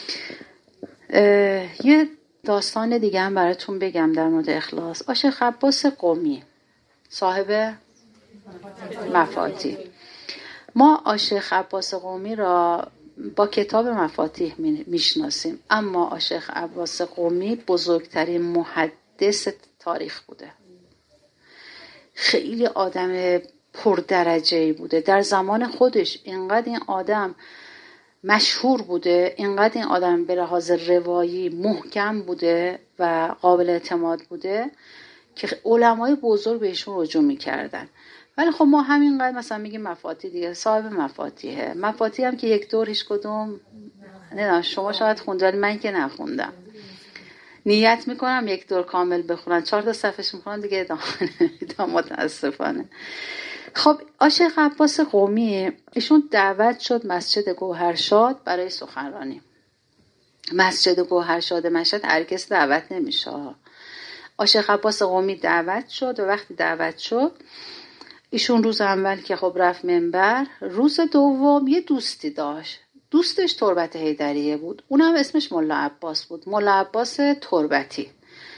یه داستان دیگه هم براتون بگم در مورد اخلاص. عاشق عباس قمی صاحب مفاتیح، ما عاشق عباس قمی را با کتاب مفاتیح میشناسیم، اما عاشق عباس قمی بزرگترین محدث تاریخ بوده. خیلی آدم پردرجه‌ای بوده در زمان خودش. اینقدر این آدم مشهور بوده، اینقدر این آدم به لحاظ روایی محکم بوده و قابل اعتماد بوده که علمای بزرگ بهشون رجوع میکردن. ولی خب ما همینقدر مثلا میگیم مفاتیح دیگه، صاحب مفاتیحه. مفاتیح هم که یک دور هیچ کدوم نه، شما شاید خوندید ولی من که نخوندم. نیت میکنم یک دور کامل بخونم، چهار تا صفحه‌اش میخونم دیگه ادامه نمیدم متاسفانه. خب عاشق عباس قمی ایشون دعوت شد مسجد گوهرشاد برای سخنرانی. مسجد گوهرشاد مشهد هر کس دعوت نمیشه. عاشق عباس قمی دعوت شد و وقتی دعوت شد ایشون روز اول که خب رفت منبر، روز دوم یه دوستی داشت. دوستش تربت حیدریه بود، اونم اسمش ملا عباس بود، ملا عباس تربتی.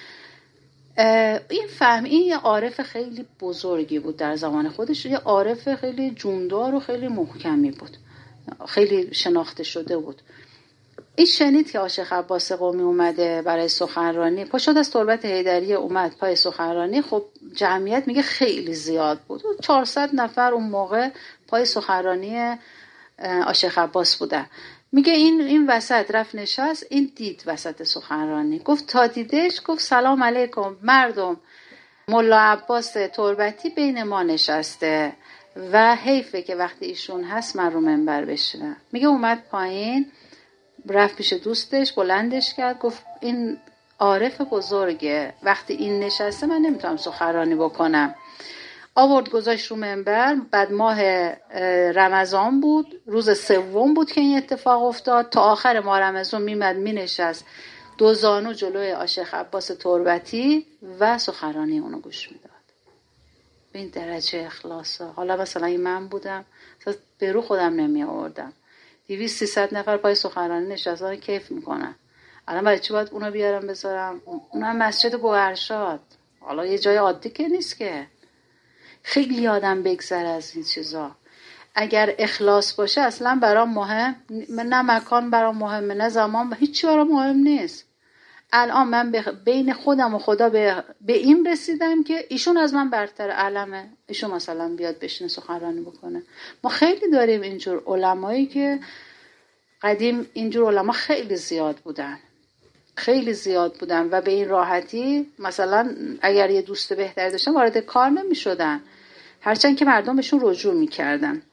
این فهم این یه عارف خیلی بزرگی بود در زمان خودش، یه عارف خیلی جوندار و خیلی محکمی بود، خیلی شناخته شده بود. این شنید که عاشق عباس قمی اومده برای سخنرانی، پا شد از تربت حیدریه اومد پای سخنرانی. خب جمعیت میگه خیلی زیاد بود، چهارصد نفر اون موقع پای سخنرانی عاشق عباس بودن. میگه این این وسط رفت نشست، این دید وسط سخنرانی، گفت تا دیدش، گفت سلام علیکم مردم، ملا عباس تربتی بین ما نشسته و حیفه که وقتی ایشون هست من رو منبر بشینم. میگه اومد پایین، رفت پیش دوستش، بلندش کرد، گفت این عارف بزرگه، وقتی این نشسته من نمیتونم سخنرانی بکنم. آورد گذاشت رو منبر. بعد ماه رمضان بود، روز سوم بود که این اتفاق افتاد. تا آخر ماه رمضان میمد مینشست دو زانو جلوی عاشق عباس تربتی و سخنرانی اونو گوش میداد. به این درجه اخلاصه. حالا مثلا این من بودم به رو خودم نمی آوردم، دویست سیصد نفر پای سخنرانی نشستن کیف میکنن، الان برای چی باید اونو بیارم بذارم؟ اونم مسجد گوهرشاد، حالا یه جای عادی که نیست که. خیلی آدم بگذر از این چیزا. اگر اخلاص باشه اصلا برام مهم نه، مکان برام مهمه نه زمان، هیچی برام مهم نیست. الان من بین خودم و خدا به, به این رسیدم که ایشون از من برتر علمه، ایشون مثلا بیاد بشینه سخنرانی بکنه. ما خیلی داریم اینجور علمایی که قدیم اینجور علما خیلی زیاد بودن، خیلی زیاد بودن و به این راحتی مثلا اگر یه دوست بهتر داشتن وارد کار نمی شدن، هرچند که مردم بهشون رجوع می کردن.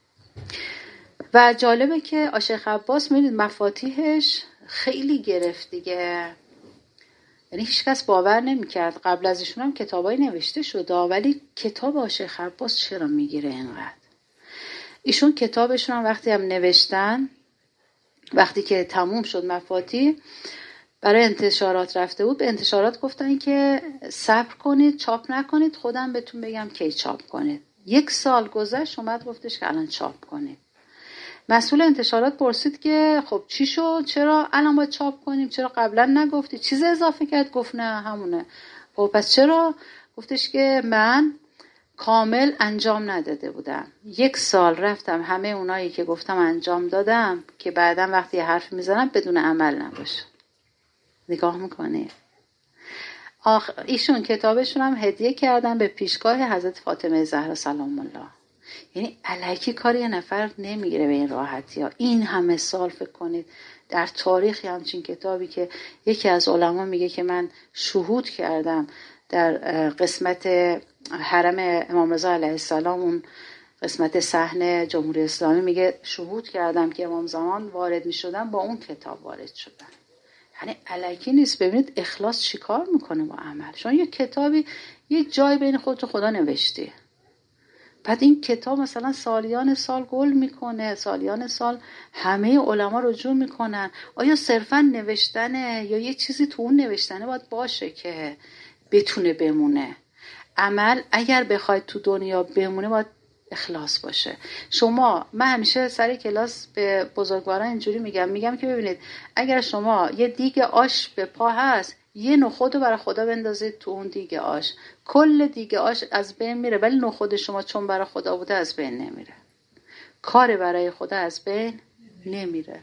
و جالبه که عاشق عباس میدید مفاتیحش خیلی گرفت دیگه، یعنی هیچ کس باور نمی کرد. قبل از ایشون هم کتابای نوشته شده، ولی کتاب عاشق عباس چرا میگیره اینقدر؟ ایشون کتابشون هم وقتی هم نوشتن، وقتی که تموم شد مفاتیح برای انتشارات رفته بود، به انتشارات گفتن که صبر کنید، چاپ نکنید، خودم بهتون بگم کی چاپ کنید. یک سال گذشت اومد گفتش که الان چاپ کنید. مسئول انتشارات پرسید که خب چی شد، چرا الان باید چاپ کنیم، چرا قبلا نگفتی، چیز اضافه کرد؟ گفت نه همونه. خب پس چرا؟ گفتش که من کامل انجام نداده بودم، یک سال رفتم همه اونایی که گفتم انجام دادم که بعدا وقتی حرف میزنم بدون عمل نباشه. نگاه میکنه. آخ ایشون کتابشون هم هدیه کردن به پیشگاه حضرت فاطمه زهرا سلام الله. یعنی الکی کار یه نفر نمیگیره به این راحتی ها. این همه سال فکر کنید در تاریخ همچین کتابی که یکی از علما میگه که من شهود کردم در قسمت حرم امام رضا علیه السلام، اون قسمت صحن جمهوری اسلامی، میگه شهود کردم که امام زمان وارد میشدن با اون کتاب وارد شدن. یعنی الکی نیست. ببینید اخلاص چیکار میکنه با عمل. شما یه کتابی یک جای بین خودت و خدا نوشتی، بعد این کتاب مثلا سالیان سال گل میکنه، سالیان سال همه علما رجوع میکنن. آیا صرفا نوشتنه یا یه چیزی تو اون نوشتنه باید باشه که بتونه بمونه. عمل اگر بخواید تو دنیا بمونه باید اخلاص باشه. شما من همیشه سر کلاس به بزرگواران اینجوری میگم میگم که ببینید اگر شما یه دیگ آش به پا هست، یه نخود رو برای خدا بندازید تو اون دیگ آش، کل دیگ آش از بین میره، ولی نخود شما چون برای خدا بوده از بین نمیره. کار برای خدا از بین نمیره.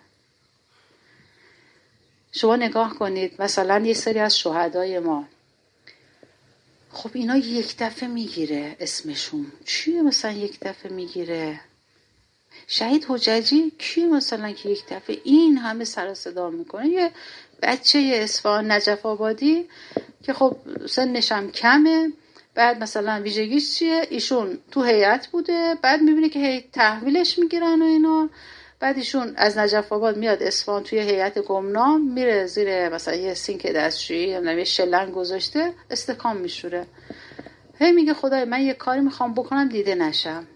شما نگاه کنید مثلا یه سری از شهدای ما، خب اینا یک دفعه میگیره اسمشون چیه؟ مثلا یک دفعه میگیره شهید حججی کیه مثلا که یک دفعه این همه سر و صدا میکنه؟ یه بچه اصفهان نجف آبادی که خب سنش هم کمه، بعد مثلا ویژگیش چیه؟ ایشون تو هیئت بوده، بعد میبینه که هیئت تحویلش میگیرن و اینا، بعد ایشون از نجف آباد میاد اصفهان توی هیئت گمنام، میره زیر مثلا یه سینک دستشویی یه شلنگ گذاشته استکان میشوره، هی میگه خدای من یه کاری میخوام بکنم دیده نشم.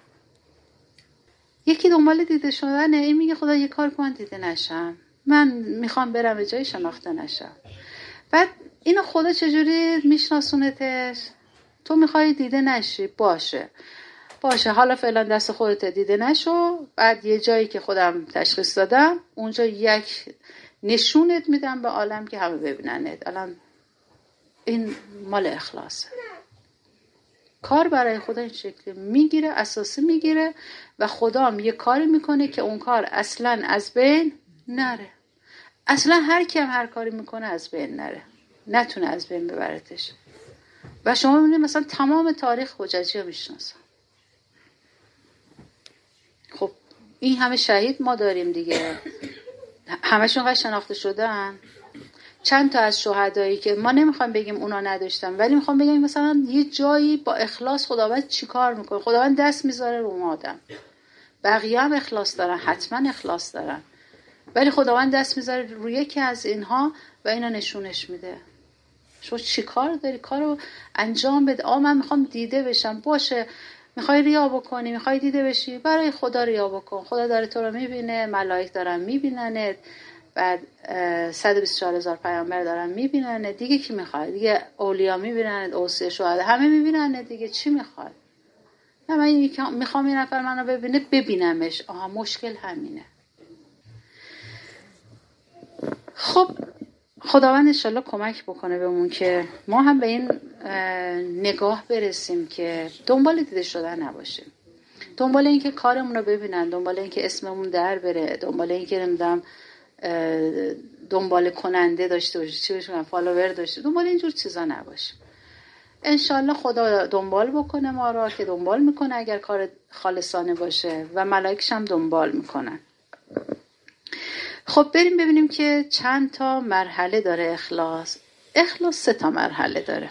یکی دنبال دیده شدنه، این میگه خدا یه کار کن دیده نشم، من میخوام برم به جای شناخته نشم. بعد اینو خدا چجوری میشناسونتش؟ تو میخوای دیده نشی، باشه باشه حالا فعلا دست خودت دیده نشو، بعد یه جایی که خودم تشخیص دادم اونجا یک نشونت میدم به عالم که همه ببیننت. الان این مال اخلاصه. کار برای خدا این شکلی میگیره، اساسی میگیره و خدا هم یه کاری میکنه که اون کار اصلا از بین نره. اصلا هر کیم هر کاری میکنه از بین نره، نتونه از بین ببرتش. و شما میبینید مثلا تمام تاریخ حججی رو میشناسن. خب این همه شهید ما داریم دیگه، همشون قد شناخته شدن. چند تا از شهدایی که ما نمیخوام بگیم اونا نداشتن، ولی میخوام بگم مثلا یه جایی با اخلاص خداوند چی کار میکنه. خداوند دست میذاره رو اون آدم، بقیه هم اخلاص دارن، حتما اخلاص دارن، ولی خداوند دست میذاره روی یکی از اینها و اینا نشونش میده. شما چی کار داری؟ کارو انجام بده. آ من میخوام دیده بشم، باشه. میخوای ریا بکنی، میخوای دیده بشی، برای خدا ریا بکن. خدا داره تو رو میبینه، ملائک دارن میبیننت، بعد صد و بیست و چهار هزار پیامبر دارن میبیننت دیگه. کی میخواد دیگه؟ اولیا میبیننت، اوصیه شهدا همه میبیننت دیگه، چی میخواد؟ نه من میخوام این نفر منو ببینه، ببینمش. آها مشکل همینه. خب خداوند انشالله کمک بکنه بهمون که ما هم به این نگاه برسیم که دنبال دیده شدن نباشیم، دنبال این که کارمون رو ببینن، دنبال این که اسممون در بره، دنبال این که نمیدونم دنبال کننده داشته باشیم، چی بشیم فالوور داشته، دنبال اینجور چیزا نباشیم. انشالله خدا دنبال بکنه ما را که دنبال میکنه اگر کار خالصانه باشه و ملائکش هم دنبال میکنن. خب بریم ببینیم که چند تا مرحله داره اخلاص. اخلاص سه تا مرحله داره.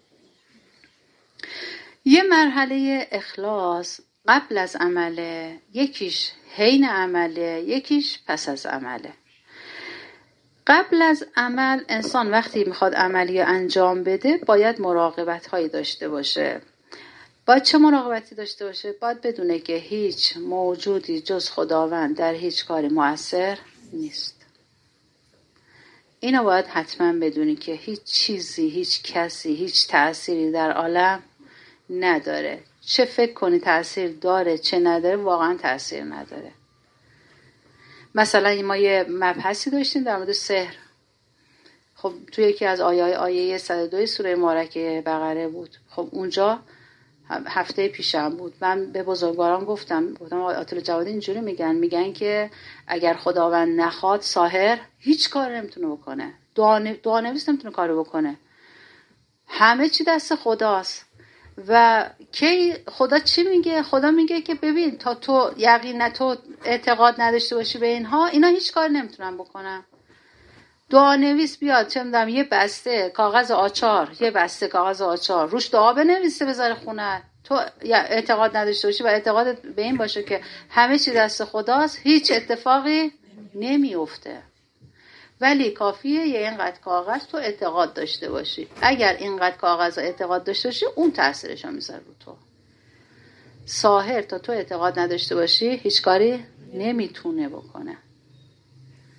یه مرحله اخلاص قبل از عمله، یکیش حین عمله، یکیش پس از عمله. قبل از عمل انسان وقتی میخواد عملی انجام بده باید مراقبت هایی داشته باشه. باید چه مراقبتی داشته باشه؟ باید بدونه که هیچ موجودی جز خداوند در هیچ کاری مؤثر نیست. اینو باید حتما بدونی که هیچ چیزی، هیچ کسی، هیچ تأثیری در عالم نداره. چه فکر کنی تأثیر داره چه نداره، واقعا تأثیر نداره. مثلا ما یه مبحثی داشتیم در مورد سحر. خب توی یکی از آیه آیه صد و دو سوره مبارکه بقره بود. خب اونجا هفته پیشم بود، من به بزرگواران گفتم گفتم آیت الجوادی اینجوری میگن میگن که اگر خداوند نخواد ساحر هیچ کار نمیتونه بکنه، دعا نویس نمیتونه کارو بکنه، همه چی دست خداست. و کی خدا چی میگه؟ خدا میگه که ببین تا تو یقین تو اعتقاد نداشته باشی به اینها، اینا هیچ کار نمیتونن بکنن. دعا نویس بیاد چه میدونم یه بسته کاغذ آچار، یه بسته کاغذ آچار روش دعا بنویسه بذاره خونه، تو اعتقاد نداشته باشی و اعتقادت به این باشه که همه چی دست خداست، هیچ اتفاقی نمیفته. ولی کافیه یه اینقدر کاغذ تو اعتقاد داشته باشی. اگر اینقدر کاغذ اعتقاد داشته باشی اون تاثیرش رو میذاره رو تو. ساحر تا تو اعتقاد نداشته باشی هیچ کاری نمیتونه بکنه.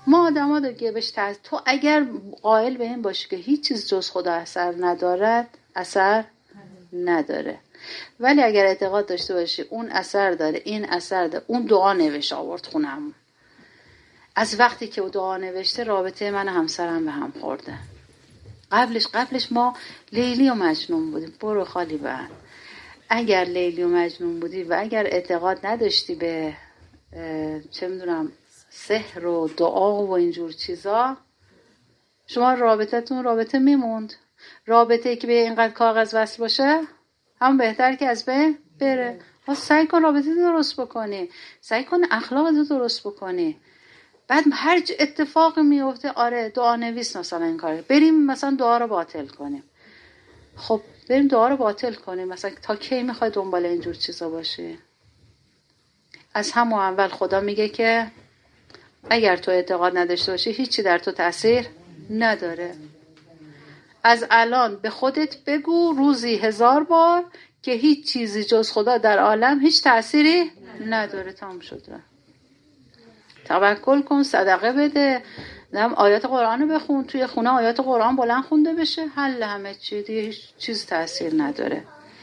ما آدم ها دیگه بهش تحصیل. تو اگر قائل به این باشی که هیچ چیز جز خدا اثر ندارد، اثر نداره. ولی اگر اعتقاد داشته باشی اون اثر داره، این اثر داره، اون دعا نوشت آورد خونم، از وقتی که او دعا نوشته رابطه من و همسرم به هم خورده. قبلش قبلش ما لیلی و مجنون بودیم. برو خالی بند. اگر لیلی و مجنون بودی و اگر اعتقاد نداشتی به چه میدونم سحر و دعا و اینجور چیزا، شما رابطتون رابطه میموند. رابطه‌ای که به اینقدر کاغذ وصل باشه هم بهتر که از بین بره. ها سعی کن رابطه درست بکنی، سعی کن اخلاقتو درست بکنی. بعد هر اتفاقی میفته آره دعا نویس مثلا این کار، بریم مثلا دعا رو باطل کنیم. خب بریم دعا رو باطل کنیم. مثلا تا کی میخوای دنبال اینجور چیزا باشی؟ از همون اول خدا میگه که اگر تو اعتقاد نداشته باشی هیچی در تو تأثیر نداره. از الان به خودت بگو روزی هزار بار که هیچ چیزی جز خدا در عالم هیچ تأثیری نداره. تمام شده. توکل کن، صدقه بده، نم آیات قرآن رو بخون، توی خونه آیات قرآن بلند خونده بشه، حل همه چی دیگه، هیچ چیز تأثیر نداره.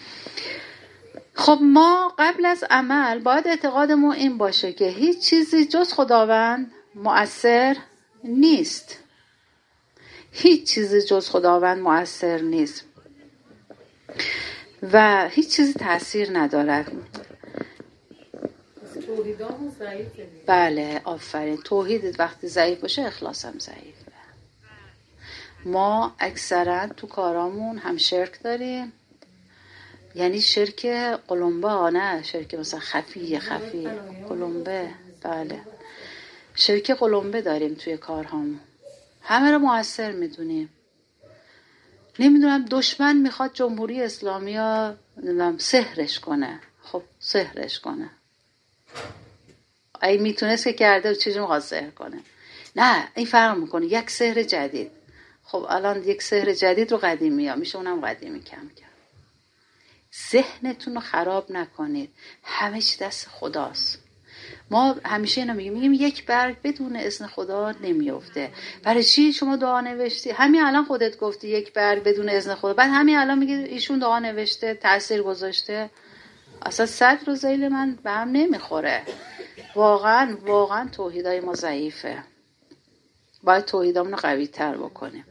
خب ما قبل از عمل باید اعتقادمون این باشه که هیچ چیزی جز خداوند مؤثر نیست. هیچ چیزی جز خداوند مؤثر نیست و هیچ چیزی تأثیر ندارد. توحیدامون ضعیفه. بله آفرین. توحید وقتی ضعیف باشه اخلاص هم ضعیفه. ما اکثرا تو کارامون هم شرک داریم، یعنی شرک قلمبه، نه شرک مثلا خفی خفی قلمبه. بله شرک قلمبه داریم توی کارهامون، همه رو مؤثر میدونیم. نمیدونم دشمن میخواد جمهوری اسلامی ها نمیدونم سحرش کنه، خب سحرش کنه. ای میتونست که کرده و چیزی میخواد سحر کنه. نه این فرق میکنه، یک سحر جدید. خب الان یک سحر جدید رو قدیمی ها میشه اونم قدیمی کم کم. ذهنتون رو خراب نکنید، همه چی دست خداست. ما همیشه اینو میگیم، میگیم یک برگ بدون اذن خدا نمیفته. برای چی شما دعا نوشتی؟ همین الان خودت گفتی یک برگ بدون اذن خدا، بعد همین الان میگی ایشون دعا نوشته تأثیر گذاشته. اصلا صد رو ذیل من به هم نمیخوره. واقعا واقعا توحیدای ما ضعیفه، باید توحیدامون رو قوی تر بکنیم.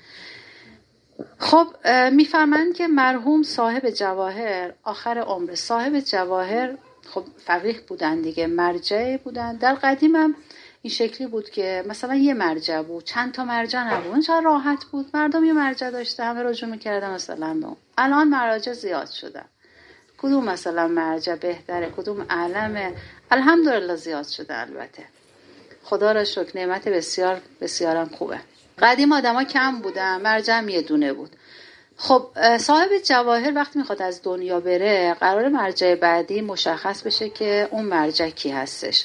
خب میفرمایند که مرحوم صاحب جواهر آخر عمر، صاحب جواهر خب فقیه بودن دیگه، مرجع بودن. در قدیم هم این شکلی بود که مثلا یه مرجع بود، چند تا مرجع نبود، چرا راحت بود، مردم یه مرجع داشته همه رجوع میکردن مثلا به اون. الان مراجع زیاد شدن، کدوم مثلا مرجع بهتره، کدوم اعلمه؟ الحمدلله زیاد شده. البته خدا را شکر، نعمت بسیار بسیارم خوبه. قدیم آدما کم بودن، مرجع یه دونه بود. خب صاحب جواهر وقتی میخواد از دنیا بره، قرار مرجع بعدی مشخص بشه که اون مرجع کی هستش.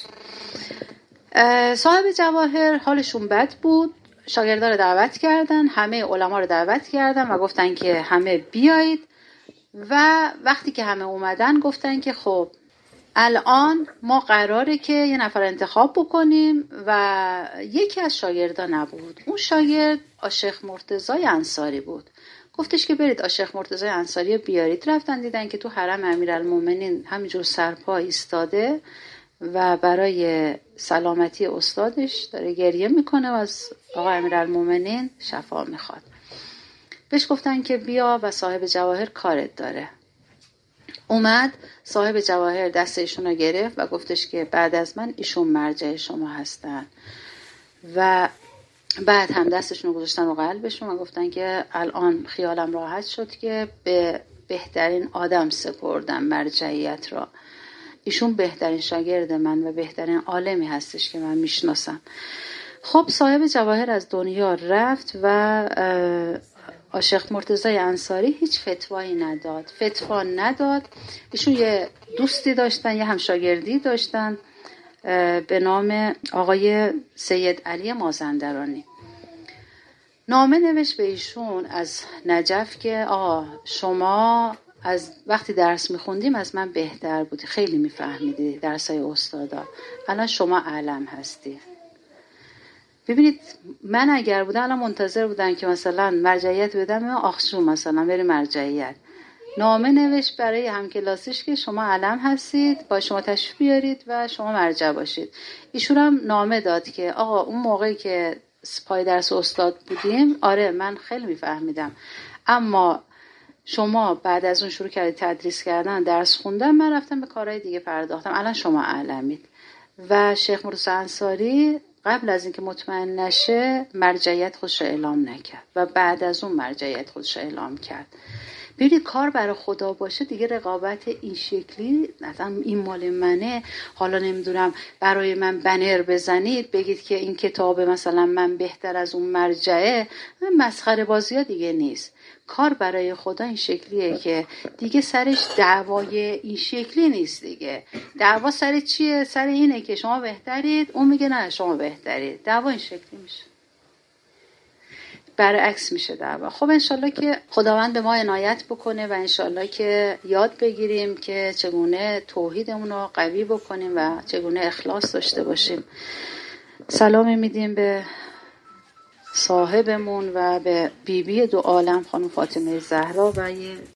صاحب جواهر حالشون بد بود، شاگردا رو دعوت کردن، همه علما رو دعوت کردن و گفتن که همه بیایید. و وقتی که همه اومدن گفتن که خب الان ما قراره که یه نفر انتخاب بکنیم و یکی از شاگردا نبود. اون شاگرد آشیخ مرتضی انصاری بود. گفتش که برید آشیخ مرتضی انصاری بیارید. رفتن دیدن که تو حرم امیرالمومنین همینجور سرپا ایستاده و برای سلامتی استادش داره گریه میکنه و از آقا امیرالمومنین شفا میخواد. بهش گفتن که بیا و صاحب جواهر کارت داره. اومد، صاحب جواهر دست ایشون رو گرفت و گفتش که بعد از من ایشون مرجع شما هستن. و بعد هم دستشون رو گذاشتن رو قلبشون و گفتن که الان خیالم راحت شد که به بهترین آدم سپردم مرجعیت را. ایشون بهترین شاگرد من و بهترین عالمی هستش که من میشناسم. خب صاحب جواهر از دنیا رفت و آشیخ مرتضی انصاری هیچ فتوایی نداد. فتوا نداد. ایشون یه دوستی داشتن، یه همشاگردی داشتن به نام آقای سید علی مازندرانی. نامه نوشت به ایشون از نجف که آقا شما از وقتی درس میخوندیم از من بهتر بودی، خیلی میفهمیدی درسای استادا، الان شما اعلم هستی. ببینید من اگر بودم الان منتظر بودم که مثلا مرجعیت بدم آخشون مثلا بری مرجعیت، نامه نوشت برای همکلاسیش که شما علم هستید، با شما تشریف بیارید و شما مرجع باشید. ایشون هم نامه داد که آقا اون موقعی که پای درس استاد بودیم آره من خیلی میفهمیدم، اما شما بعد از اون شروع کردید تدریس کردن، درس خوندن، من رفتم به کارهای دیگه پرداختم، الان شما علمید. و شیخ موسی انصاری قبل از اینکه مطمئن نشه مرجعیت خودش اعلام نکرد و بعد از اون مرجعیت خودش اعلام کرد. ببینید کار برای خدا باشه دیگه رقابت این شکلی، مثلا این مال منه، حالا نمیدونم برای من بنر بزنید بگید که این کتاب مثلا من بهتر از اون مرجعه، مسخره بازی ها دیگه نیست. کار برای خدا این شکلیه که دیگه سرش دعوای این شکلی نیست دیگه. دعوا سر چیه؟ سر اینه که شما بهترید، اون میگه نه شما بهترید، دعوا این شکلی میشه، برعکس میشه دعوا. خب انشالله که خداوند به ما عنایت بکنه و انشالله که یاد بگیریم که چگونه توحیدمون رو قوی بکنیم و چگونه اخلاص داشته باشیم. سلام میدیم به صاحبمون و به بیبی دو عالم خانم فاطمه زهرا و یه